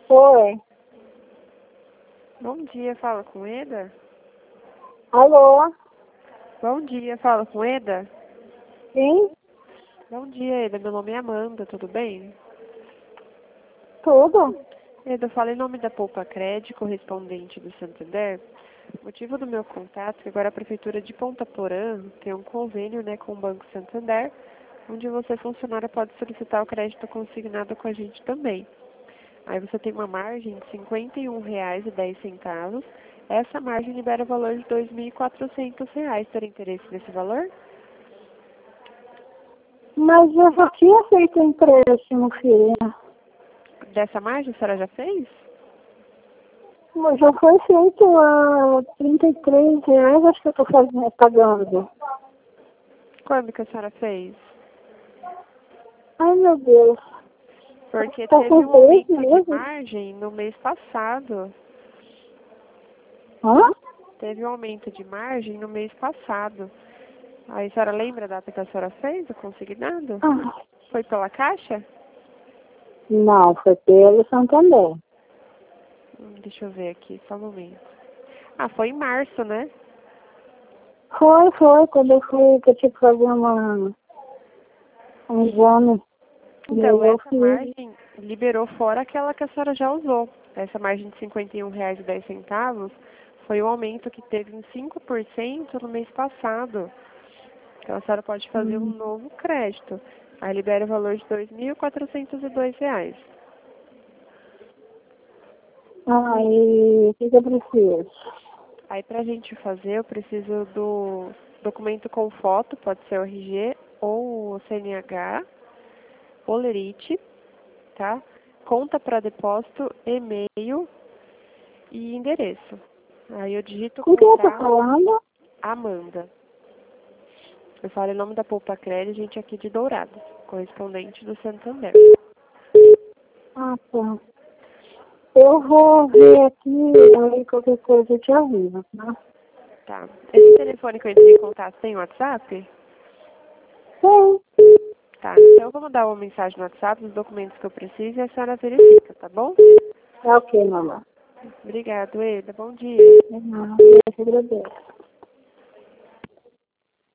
Oi. Bom dia, fala com Eda? Alô? Bom dia, fala com Eda? Sim? Bom dia, Eda. Meu nome é Amanda, tudo bem? Tudo? Eda, eu falo em nome da Poupa Cred, correspondente do Santander. O motivo do meu contato é que agora a Prefeitura de Ponta Porã tem um convênio, com o Banco Santander, onde você, funcionária, pode solicitar o crédito consignado com a gente também. Aí você tem uma margem de R$ 51,10. Essa margem libera o valor de R$ 2.400. Ter interesse nesse valor? Mas eu já tinha feito empréstimo, filha. Dessa margem a senhora já fez? Mas já foi feito a R$ 33, acho que eu estou pagando. Quando que a senhora fez? Ai, meu Deus. Porque Tá teve com um aumento de mesmo? margem no mês passado. Hã? Teve um aumento de margem no mês passado. Aí a senhora lembra a data que a senhora fez, o consignado? Ah, Foi pela Caixa? não, foi pelo Santander. Deixa eu ver aqui, só um momento. Ah, foi em março, né? Foi, quando eu fui, que eu tive que fazer um exame. E Então, aí eu essa fiz. margem liberou fora aquela que a senhora já usou. Essa margem de R$ 51,10 foi o aumento que teve em 5% no mês passado. Então, a senhora pode fazer um novo crédito. Aí libera o valor de R$ 2.402. Ah, e o que eu preciso? Aí, pra gente fazer, eu preciso do documento com foto, pode ser o RG ou o CNH, Olerite, tá? Conta para depósito, e-mail e endereço. Aí eu digito o Com quem eu tô contato, falando? Amanda. Eu falo em nome da Poupa Cred, gente aqui de Dourados, correspondente do Santander. Ah, tá. Eu vou ver aqui, aí qualquer coisa eu te aviso, tá? Tá. Esse telefone que eu entrei em contato tem WhatsApp? Sim. Tá. Então eu vou mandar uma mensagem no WhatsApp dos documentos que eu preciso e a senhora verifica, tá bom? Tá ok, mamãe. Obrigado, Eda. Bom dia. Eu te agradeço.